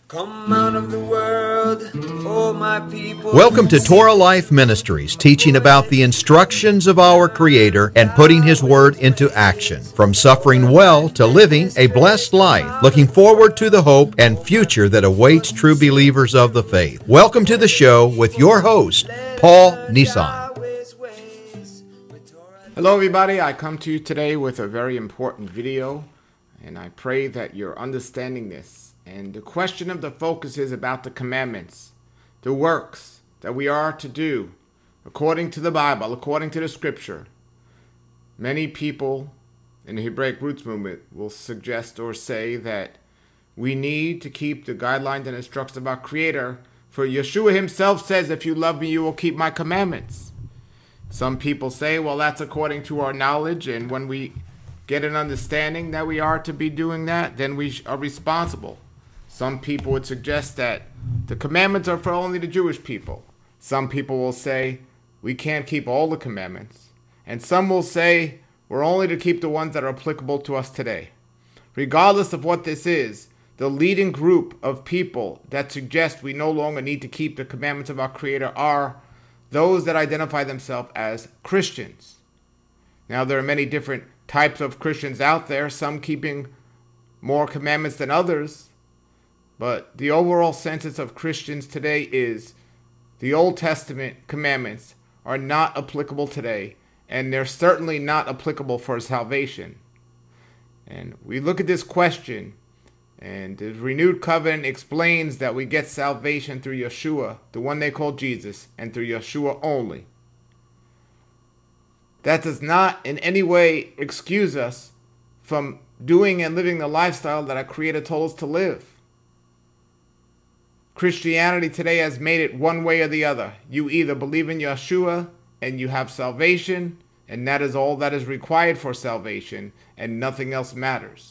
Come out of the world, oh my people. Welcome to Torah Life Ministries, teaching about the instructions of our Creator and putting His Word into action. From suffering well to living a blessed life, looking forward to the hope and future that awaits true believers of the faith. Welcome to the show with your host, Paul Nissan. Hello everybody, I come to you today with a very important video, and I pray that you're understanding this. And the question of the focus is about the commandments, the works that we are to do according to the Bible, according to the scripture. Many people in the Hebraic Roots movement will suggest or say that we need to keep the guidelines and instructions of our Creator, for Yeshua himself says, if you love me, you will keep my commandments. Some people say, well, that's according to our knowledge, and when we get an understanding that we are to be doing that, then we are responsible. Some people would suggest that the commandments are for only the Jewish people. Some people will say we can't keep all the commandments. And some will say we're only to keep the ones that are applicable to us today. Regardless of what this is, the leading group of people that suggest we no longer need to keep the commandments of our Creator are those that identify themselves as Christians. Now, there are many different types of Christians out there, some keeping more commandments than others, but the overall census of Christians today is the Old Testament commandments are not applicable today, and they're certainly not applicable for salvation. And we look at this question, and the renewed covenant explains that we get salvation through Yeshua, the one they call Jesus, and through Yeshua only. That does not in any way excuse us from doing and living the lifestyle that our Creator told us to live. Christianity today has made it one way or the other. You either believe in Yeshua and you have salvation, and that is all that is required for salvation, and nothing else matters.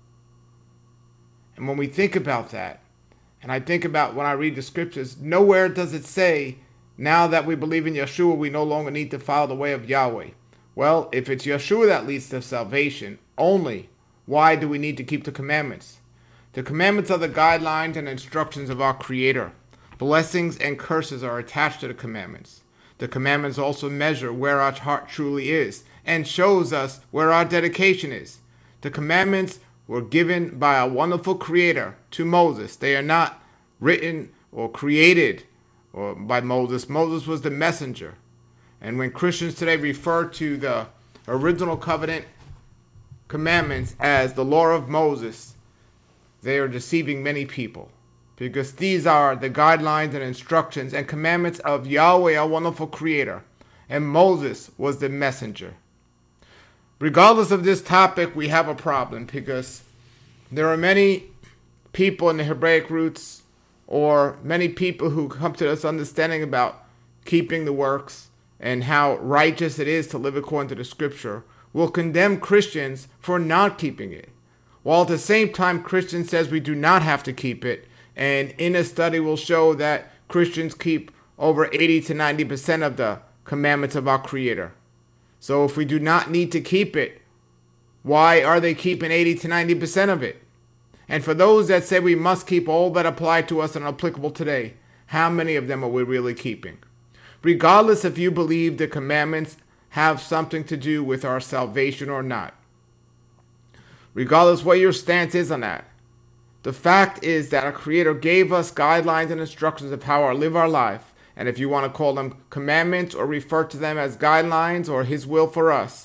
And when we think about that, and I think about when I read the scriptures, nowhere does it say, now that we believe in Yeshua, we no longer need to follow the way of Yahweh. Well, if it's Yeshua that leads to salvation only, why do we need to keep the commandments? The commandments are the guidelines and instructions of our Creator. Blessings and curses are attached to the commandments. The commandments also measure where our heart truly is and shows us where our dedication is. The commandments were given by a wonderful Creator to Moses. They are not written or created by Moses. Moses was the messenger. And when Christians today refer to the original covenant commandments as the law of Moses, they are deceiving many people, because these are the guidelines and instructions and commandments of Yahweh, our wonderful Creator, and Moses was the messenger. Regardless of this topic, we have a problem, because there are many people in the Hebraic roots, or many people who come to this understanding about keeping the works and how righteous it is to live according to the scripture, will condemn Christians for not keeping it. While at the same time, Christians says we do not have to keep it, and in a study will show that Christians keep over 80 to 90% of the commandments of our Creator. So if we do not need to keep it, why are they keeping 80 to 90% of it? And for those that say we must keep all that apply to us and are applicable today, how many of them are we really keeping? Regardless if you believe the commandments have something to do with our salvation or not, regardless what your stance is on that, the fact is that our Creator gave us guidelines and instructions of how to live our life. And if you want to call them commandments or refer to them as guidelines or His will for us,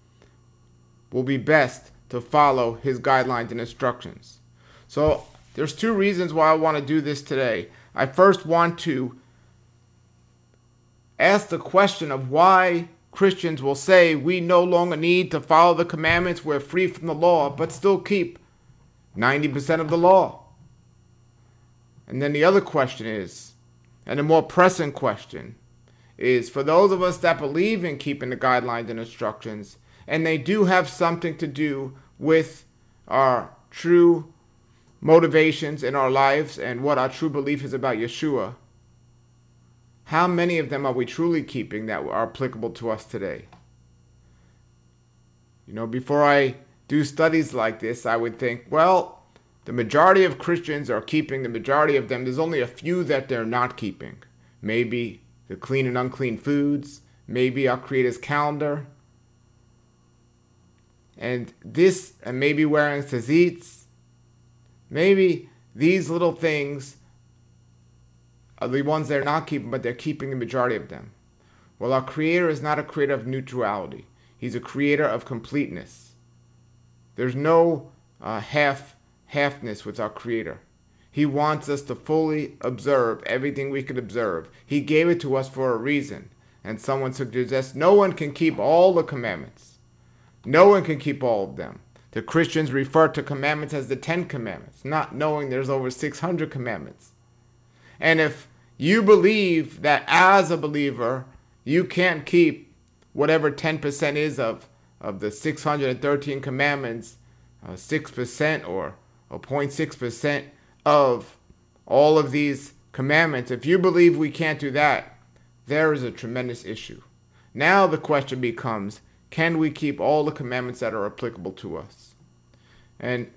will be best to follow His guidelines and instructions. So there's two reasons why I want to do this today. I first want to ask the question of why Christians will say we no longer need to follow the commandments, we're free from the law, but still keep 90% of the law. And then the other question is, and the more pressing question, is for those of us that believe in keeping the guidelines and instructions, and they do have something to do with our true motivations in our lives and what our true belief is about Yeshua, how many of them are we truly keeping that are applicable to us today? Before I do studies like this, I would think, well, The majority of Christians are keeping the majority of them. There's only a few that they're not keeping. Maybe the clean and unclean foods, maybe our Creator's calendar, and maybe wearing tzitzits. Maybe these little things are the ones they're not keeping, but they're keeping the majority of them. Well, our Creator is not a creator of neutrality. He's a creator of completeness. There's no halfness with our Creator. He wants us to fully observe everything we could observe. He gave it to us for a reason. And someone suggests no one can keep all the commandments. No one can keep all of them. The Christians refer to commandments as the 10 Commandments, not knowing there's over 600 commandments. And if you believe that as a believer, you can't keep whatever 10% is of the 613 commandments, 6% or 0.6% of all of these commandments, if you believe we can't do that, there is a tremendous issue. Now the question becomes, can we keep all the commandments that are applicable to us? And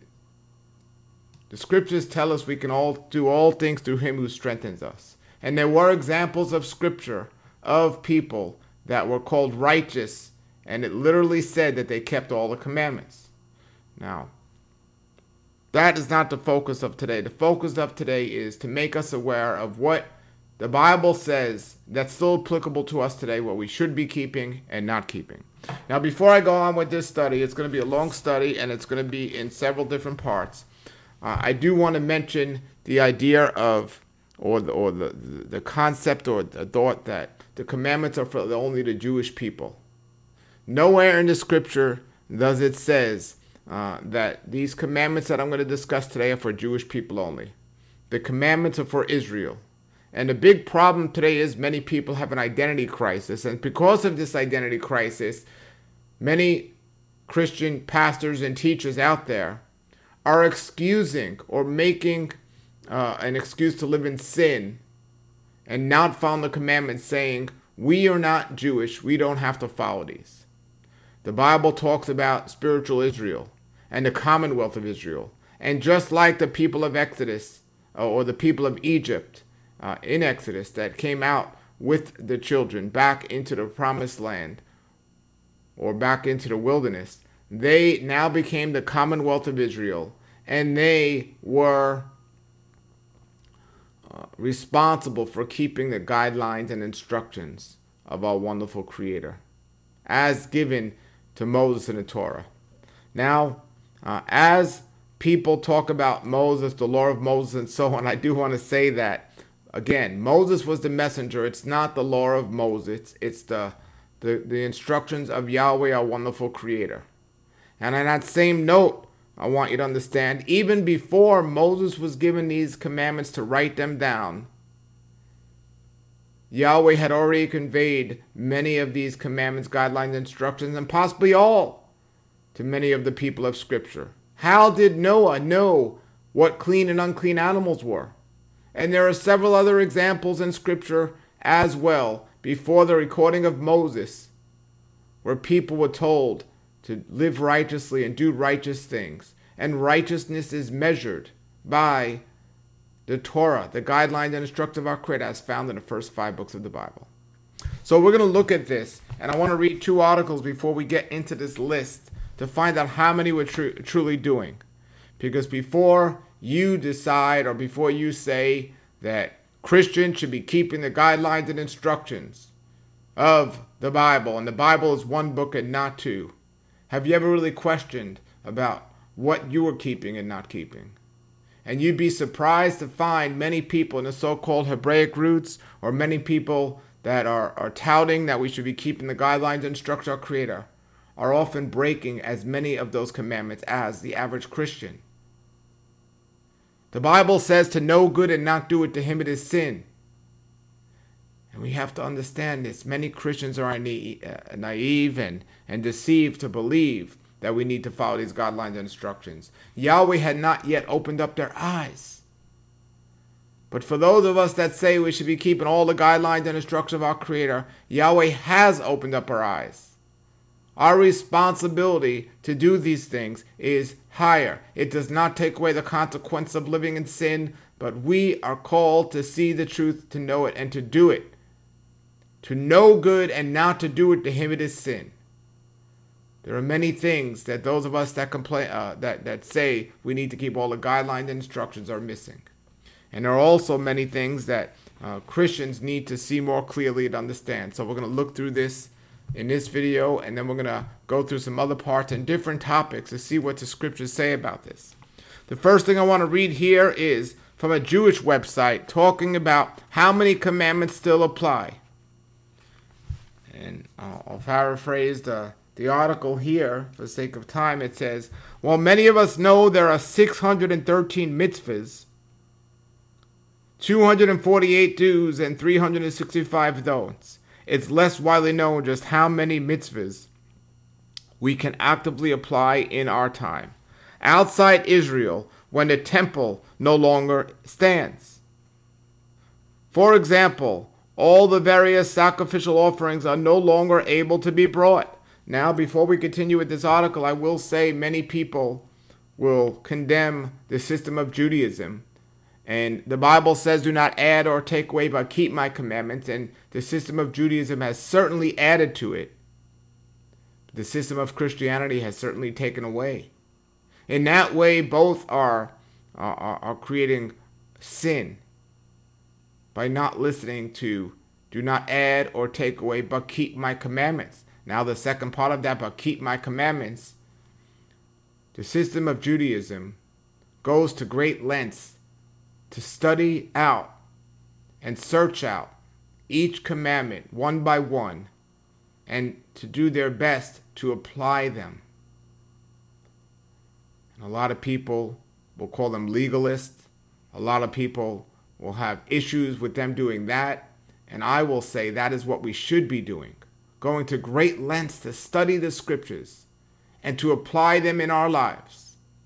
the scriptures tell us we can all do all things through him who strengthens us. And there were examples of scripture of people that were called righteous, and it literally said that they kept all the commandments. Now, that is not the focus of today. The focus of today is to make us aware of what the Bible says that's still applicable to us today, what we should be keeping and not keeping. Now, before I go on with this study, it's going to be a long study, and it's going to be in several different parts. I do want to mention the idea of, or the concept or the thought that the commandments are for only the Jewish people. Nowhere in the scripture does it says that these commandments that I'm going to discuss today are for Jewish people only. The commandments are for Israel. And the big problem today is many people have an identity crisis. And because of this identity crisis, many Christian pastors and teachers out there are excusing or making an excuse to live in sin and not follow the commandments, saying, we are not Jewish, we don't have to follow these. The Bible talks about spiritual Israel and the commonwealth of Israel. And just like the people of Exodus or the people of Egypt in Exodus that came out with the children back into the promised land or back into the wilderness, they now became the commonwealth of Israel, and they were responsible for keeping the guidelines and instructions of our wonderful Creator as given to Moses in the Torah. Now, as people talk about Moses, the law of Moses, and so on, I do want to say that, again, Moses was the messenger. It's not the law of Moses. It's the instructions of Yahweh, our wonderful Creator. And on that same note, I want you to understand, even before Moses was given these commandments to write them down, Yahweh had already conveyed many of these commandments, guidelines, instructions, and possibly all to many of the people of Scripture. How did Noah know what clean and unclean animals were? And there are several other examples in Scripture as well, before the recording of Moses, where people were told to live righteously and do righteous things. And righteousness is measured by the Torah, the guidelines and instructions of our Creator as found in the first 5 books of the Bible. So we're going to look at this, and I want to read 2 articles before we get into this list to find out how many we're truly doing. Because before you decide or before you say that Christians should be keeping the guidelines and instructions of the Bible, and the Bible is 1 book and not 2, have you ever really questioned about what you are keeping and not keeping? And you'd be surprised to find many people in the so-called Hebraic roots, or many people that are touting that we should be keeping the guidelines and instructions of our Creator, are often breaking as many of those commandments as the average Christian. The Bible says to know good and not do it, to him it is sin. And we have to understand this. Many Christians are naive and deceived to believe that we need to follow these guidelines and instructions. Yahweh had not yet opened up their eyes. But for those of us that say we should be keeping all the guidelines and instructions of our Creator, Yahweh has opened up our eyes. Our responsibility to do these things is higher. It does not take away the consequence of living in sin, but we are called to see the truth, to know it, and to do it. To know good and not to do it, to him it is sin. There are many things that those of us that complain, that say we need to keep all the guidelines and instructions are missing. And there are also many things that Christians need to see more clearly and understand. So we're going to look through this in this video, and then we're going to go through some other parts and different topics to see what the scriptures say about this. The first thing I want to read here is from a Jewish website talking about how many commandments still apply. And I'll paraphrase the article here for the sake of time. It says, while many of us know there are 613 mitzvahs, 248 do's, and 365 don'ts, it's less widely known just how many mitzvahs we can actively apply in our time, outside Israel, when the temple no longer stands. For example, all the various sacrificial offerings are no longer able to be brought. Now, before we continue with this article, I will say many people will condemn the system of Judaism. And the Bible says, do not add or take away, but keep my commandments. And the system of Judaism has certainly added to it. The system of Christianity has certainly taken away. In that way, both are creating sin by not listening to do not add or take away, but keep my commandments. Now the second part of that, but keep my commandments. The system of Judaism goes to great lengths to study out and search out each commandment one by one and to do their best to apply them. And a lot of people will call them legalists. A lot of people will have issues with them doing that. And I will say that is what we should be doing. Going to great lengths to study the scriptures and to apply them in our lives.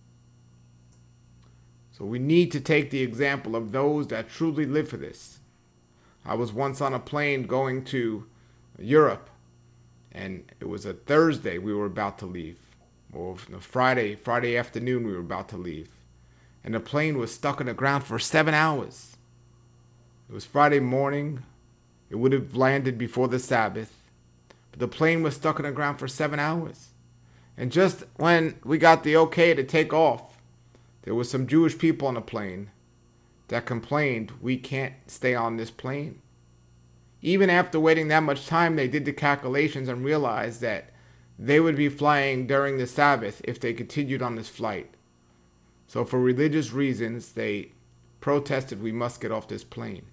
So we need to take the example of those that truly live for this. I was once on a plane going to Europe, and it was a Thursday we were about to leave. Or Friday afternoon we were about to leave. And the plane was stuck on the ground for 7 hours. It was Friday morning. It would have landed before the Sabbath. But the plane was stuck on the ground for 7 hours. And just when we got the okay to take off, there was some Jewish people on the plane that complained, we can't stay on this plane. Even after waiting that much time, they did the calculations and realized that they would be flying during the Sabbath if they continued on this flight. So for religious reasons, they protested, we must get off this plane.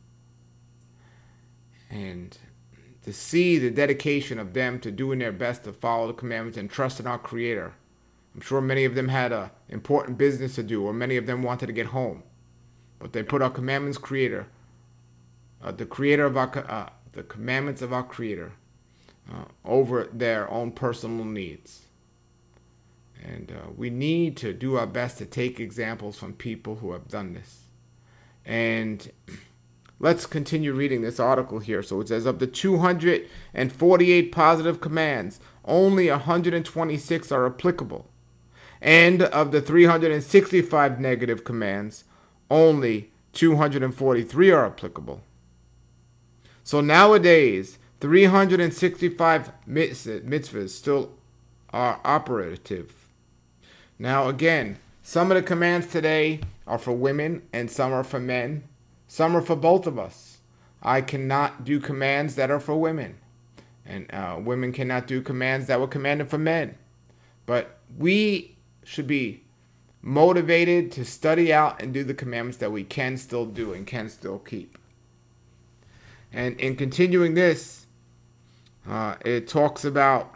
And to see the dedication of them to doing their best to follow the commandments and trust in our Creator. I'm sure many of them had an important business to do, or many of them wanted to get home. But they put our commandments creator, the commandments of our Creator, over their own personal needs. And we need to do our best to take examples from people who have done this. And let's continue reading this article here. So it says, of the 248 positive commands, only 126 are applicable. And of the 365 negative commands, only 243 are applicable. So nowadays, 365 mitzvahs still are operative. Now again, some of the commands today are for women and some are for men. Some are for both of us. I cannot do commands that are for women. And women cannot do commands that were commanded for men. But we should be motivated to study out and do the commandments that we can still do and can still keep. And in continuing this, it talks about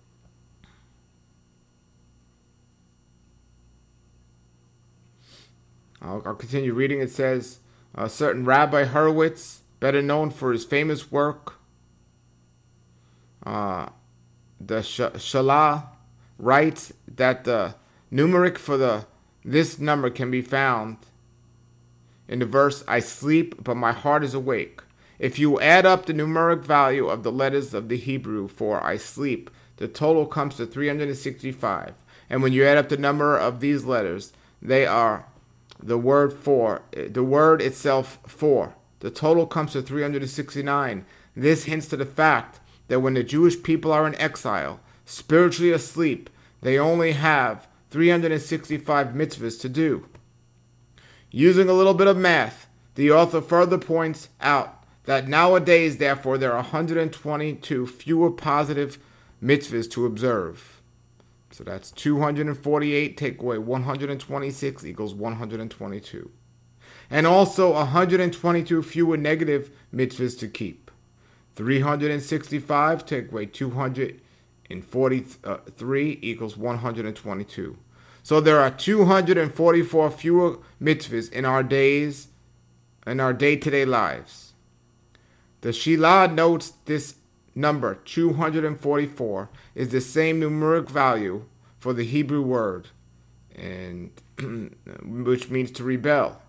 I'll continue reading. It says, a certain Rabbi Hurwitz, better known for his famous work, the Shalah, writes that the numeric for this number can be found in the verse, I sleep, but my heart is awake. If you add up the numeric value of the letters of the Hebrew for I sleep The total comes to 365. And when you add up the number of these letters, they are the word itself for. The total comes to 369. This hints to the fact that when the Jewish people are in exile, spiritually asleep, they only have 365 mitzvahs to do. Using a little bit of math, the author further points out that nowadays, therefore, there are 122 fewer positive mitzvahs to observe. So that's 248, take away 126 equals 122. And also 122 fewer negative mitzvahs to keep. 365, take away 243 equals 122. So there are 244 fewer mitzvahs in our day-to-day lives. The Shilah notes this number, 244, is the same numeric value for the Hebrew word, and which means to rebel.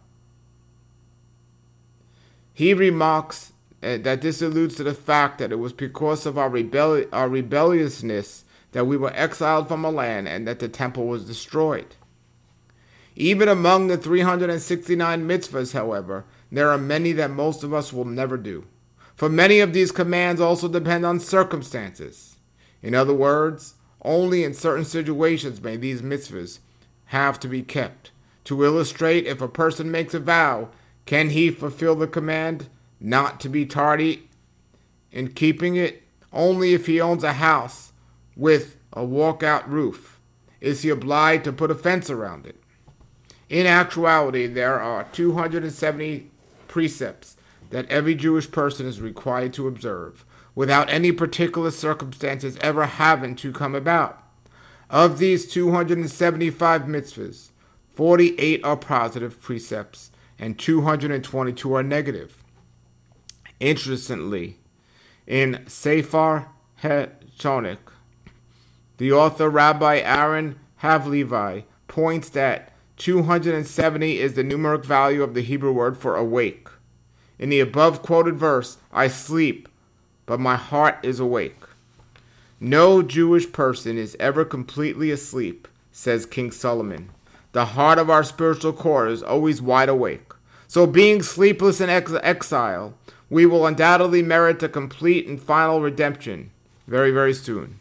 He remarks that this alludes to the fact that it was because of our rebelliousness that we were exiled from a land and that the temple was destroyed. Even among the 369 mitzvahs, however, there are many that most of us will never do. For many of these commands also depend on circumstances. In other words, only in certain situations may these mitzvahs have to be kept. To illustrate, if a person makes a vow, can he fulfill the command not to be tardy in keeping it? Only if he owns a house with a walkout roof is he obliged to put a fence around it. In actuality, there are 270 precepts that every Jewish person is required to observe, without any particular circumstances ever having to come about. Of these 275 mitzvahs, 48 are positive precepts and 222 are negative. Interestingly, in Sefer HaChonik, the author Rabbi Aaron Havlevi points that 270 is the numeric value of the Hebrew word for awake. In the above quoted verse, I sleep, but my heart is awake. No Jewish person is ever completely asleep, says King Solomon. The heart of our spiritual core is always wide awake. So being sleepless in exile, we will undoubtedly merit a complete and final redemption very, very soon.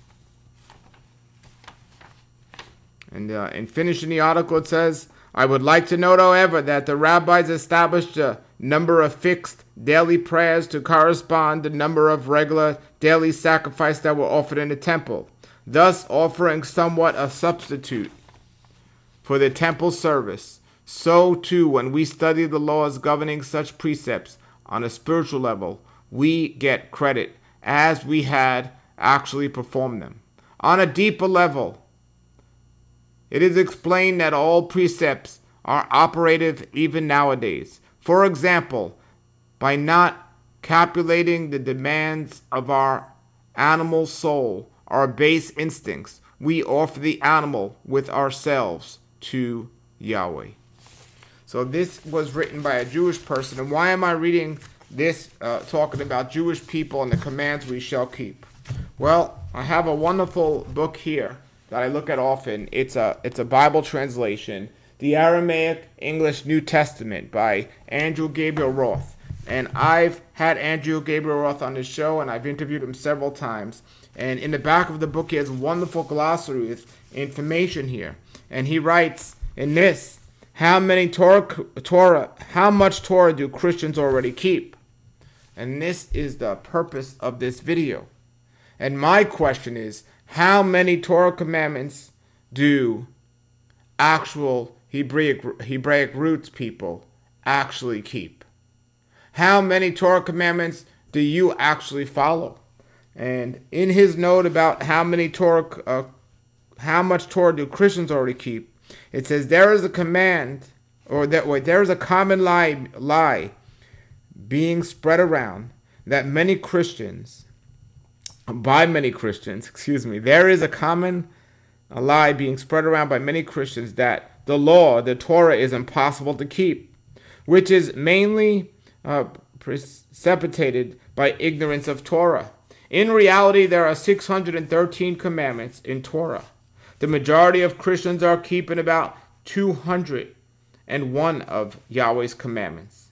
And in finishing the article, it says, I would like to note, however, that the rabbis established a number of fixed daily prayers to correspond to the number of regular daily sacrifices that were offered in the temple, thus offering somewhat a substitute for the temple service. So, too, when we study the laws governing such precepts on a spiritual level, we get credit as we had actually performed them. On a deeper level, it is explained that all precepts are operative even nowadays. For example, by not calculating the demands of our animal soul, our base instincts, we offer the animal with ourselves to Yahweh. So this was written by a Jewish person. And why am I reading this, talking about Jewish people and the commands we shall keep? Well, I have a wonderful book here that I look at often. It's a Bible translation, the Aramaic English New Testament by Andrew Gabriel Roth. And I've had Andrew Gabriel Roth on this show, and I've interviewed him several times. And in the back of the book, he has a wonderful glossary with information here. And he writes in this, how much Torah do Christians already keep? And this is the purpose of this video. And my question is, how many Torah commandments do actual Hebraic roots people actually keep? How many Torah commandments do you actually follow? And in his note about how much Torah do Christians already keep, it says there is a command, or there is a common lie being spread around that there is a common lie being spread around by many Christians that the law, the Torah, is impossible to keep, which is mainly precipitated by ignorance of Torah. In reality, there are 613 commandments in Torah. The majority of Christians are keeping about 201 of Yahweh's commandments.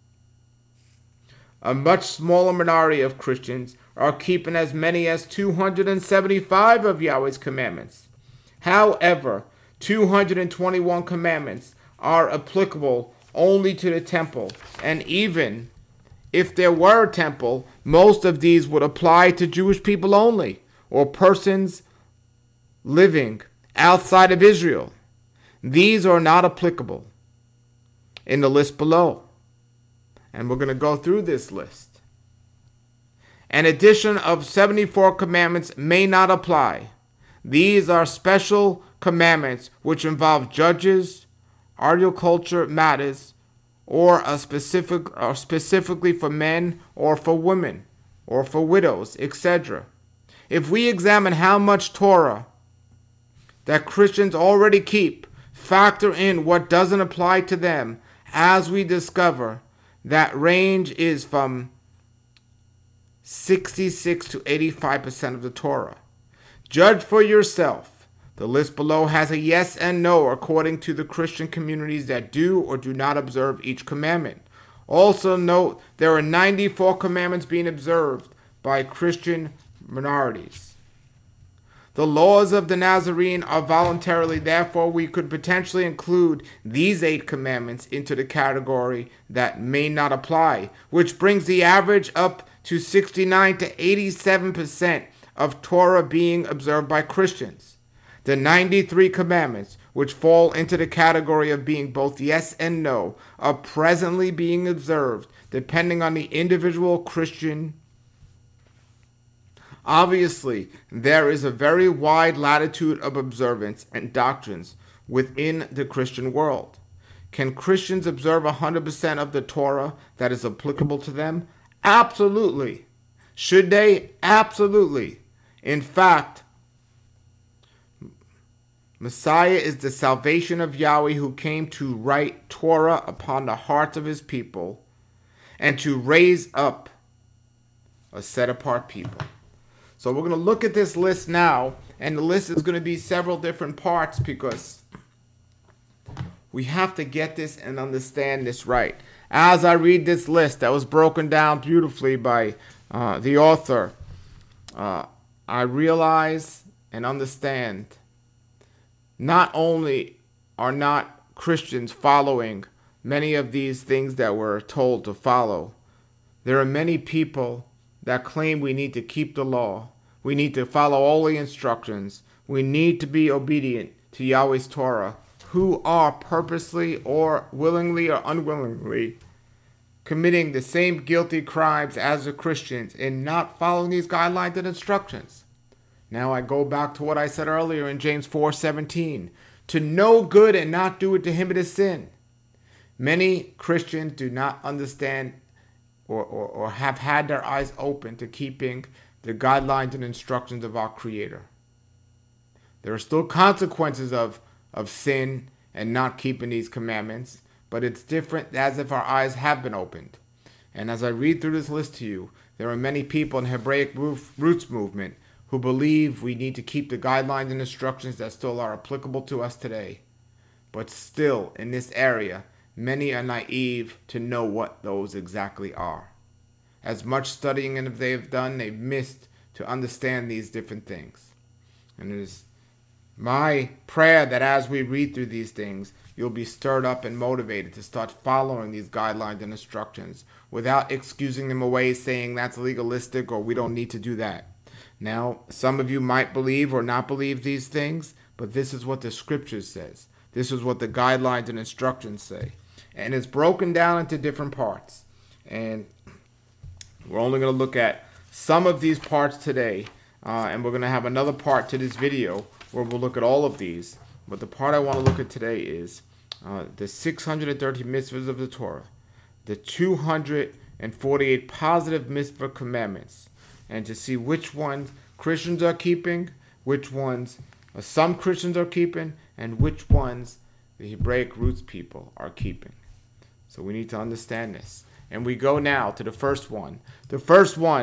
A much smaller minority of Christians are keeping as many as 275 of Yahweh's commandments. However, 221 commandments are applicable only to the temple, and even if there were a temple, most of these would apply to Jewish people only, or persons living outside of Israel. These are not applicable in the list below. And we're going to go through this list. An addition of 74 commandments may not apply. These are special commandments which involve judges, agriculture matters, or specifically for men or for women or for widows, etc. If we examine how much Torah that Christians already keep, factor in what doesn't apply to them, as we discover that range is from 66 to 85% of the Torah. Judge for yourself. The list below has a yes and no according to the Christian communities that do or do not observe each commandment. Also note there are 94 commandments being observed by Christian minorities. The laws of the Nazarene are voluntarily, therefore we could potentially include these 8 commandments into the category that may not apply, which brings the average up to 69 to 87% of Torah being observed by Christians. The 93 commandments, which fall into the category of being both yes and no, are presently being observed depending on the individual Christian. Obviously, there is a very wide latitude of observance and doctrines within the Christian world. Can Christians observe 100% of the Torah that is applicable to them? Absolutely. Should they? Absolutely. In fact, Messiah is the salvation of Yahweh who came to write Torah upon the hearts of his people and to raise up a set-apart people. So we're going to look at this list now, and the list is going to be several different parts because we have to get this and understand this right. As I read this list that was broken down beautifully by the author, I realize and understand not only are not Christians following many of these things that we're told to follow, there are many people that claim we need to keep the law. We need to follow all the instructions. We need to be obedient to Yahweh's Torah, who are purposely or willingly or unwillingly committing the same guilty crimes as the Christians in not following these guidelines and instructions. Now I go back to what I said earlier in James 4:17. To know good and not do it, to him it is sin. Many Christians do not understand or have had their eyes open to keeping the guidelines and instructions of our Creator. There are still consequences of sin and not keeping these commandments, but it's different as if our eyes have been opened. And as I read through this list to you, there are many people in the Hebraic Roots movement who believe we need to keep the guidelines and instructions that still are applicable to us today. But still, in this area, many are naive to know what those exactly are. As much studying as they have done, they've missed to understand these different things. And it is my prayer that as we read through these things, you'll be stirred up and motivated to start following these guidelines and instructions without excusing them away, saying that's legalistic or we don't need to do that. Now, some of you might believe or not believe these things, but this is what the scriptures says. This is what the guidelines and instructions say. And it's broken down into different parts. And we're only going to look at some of these parts today. And we're going to have another part to this video where we'll look at all of these. But the part I want to look at today is the 630 mitzvahs of the Torah, the 248 positive mitzvah commandments, and to see which ones Christians are keeping, which ones some Christians are keeping, and which ones the Hebraic Roots people are keeping. So we need to understand this. And we go now to the first one. The first one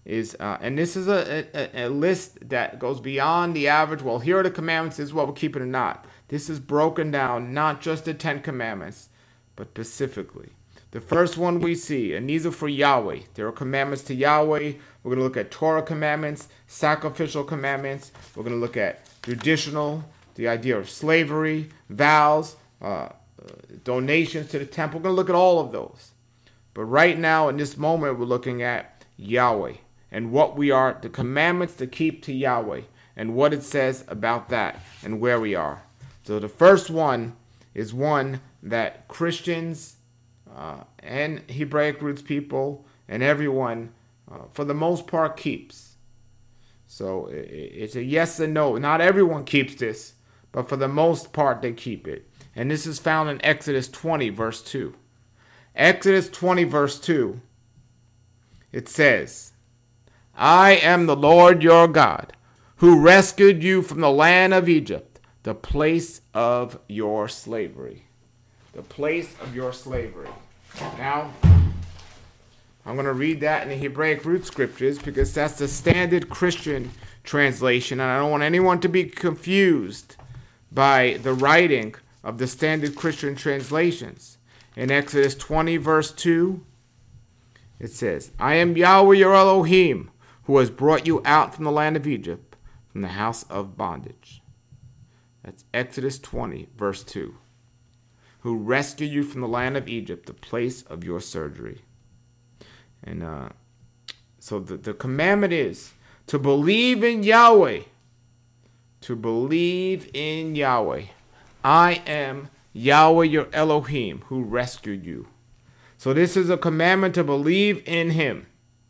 is, and this is a list that goes beyond the average, well, here are the commandments, this is what we're keeping or not. This is broken down, not just the 10 commandments, but specifically. The first one we see, and these are for Yahweh. There are commandments to Yahweh. We're going to look at Torah commandments, sacrificial commandments. We're going to look at traditional, the idea of slavery, vows, donations to the temple. We're going to look at all of those. But right now, in this moment, we're looking at Yahweh and what we are, the commandments to keep to Yahweh and what it says about that and where we are. So the first one is one that Christians and Hebraic roots people and everyone, for the most part, keeps. So it's a yes and no. Not everyone keeps this, but for the most part, they keep it. And this is found in Exodus 20, verse 2. Exodus 20, verse 2, it says, I am the Lord your God, who rescued you from the land of Egypt, the place of your slavery. The place of your slavery. Now, I'm going to read that in the Hebraic root scriptures because that's the standard Christian translation, and I don't want anyone to be confused by the writing of the standard Christian translations. In Exodus 20, verse 2, it says, I am Yahweh your Elohim, who has brought you out from the land of Egypt, from the house of bondage. That's Exodus 20, verse 2. Who rescued you from the land of Egypt, the place of your surgery. And so the commandment is to believe in Yahweh. To believe in Yahweh. I am Yahweh your Elohim, who rescued you. So this is a commandment to believe in him.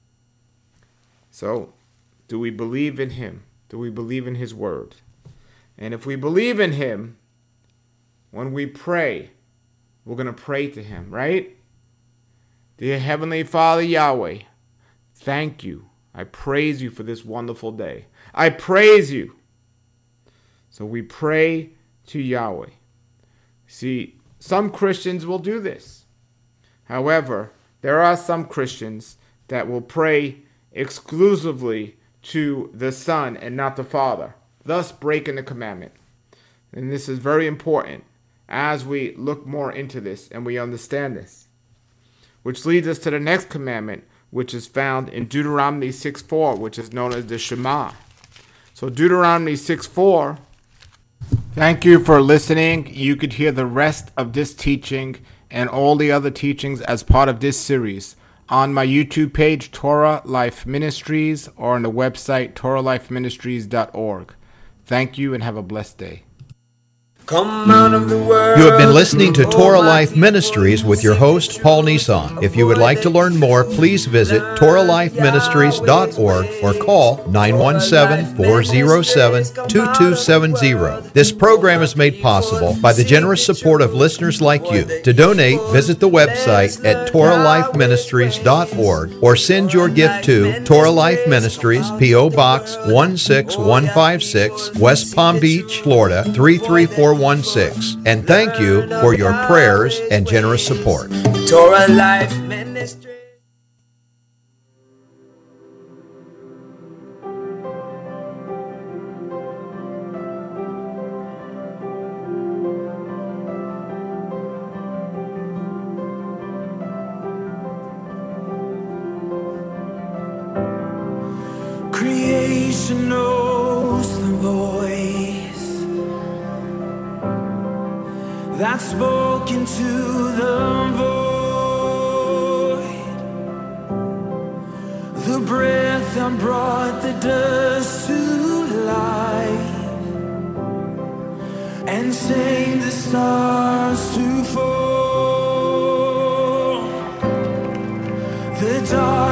So, do we believe in him? Do we believe in his word? And if we believe in him, when we pray, we're going to pray to him, right? Dear Heavenly Father Yahweh, thank you. I praise you for this wonderful day. I praise you. So we pray to Yahweh. See, some Christians will do this. However, there are some Christians that will pray exclusively to the Son and not the Father, thus breaking the commandment. And this is very important as we look more into this and we understand this. Which leads us to the next commandment, which is found in Deuteronomy 6:4, which is known as the Shema. So Deuteronomy 6:4. Thank you for listening. You could hear the rest of this teaching and all the other teachings as part of this series on my YouTube page, Torah Life Ministries, or on the website, torahlifeministries.org. Thank you and have a blessed day. Come out of the world. You have been listening to Torah Life Ministries with your host, Paul Nissan. If you would like to learn more, please visit torahlifeministries.org or call 917-407-2270. This program is made possible by the generous support of listeners like you. To donate, visit the website at torahlifeministries.org or send your gift to Torah Life Ministries, P.O. Box 16156, West Palm Beach, Florida 33416. And thank you for your prayers and generous support. Torah Life Ministry. Creation knows the voice that spoke into the void, the breath that brought the dust to life and sang the stars to fall. The dark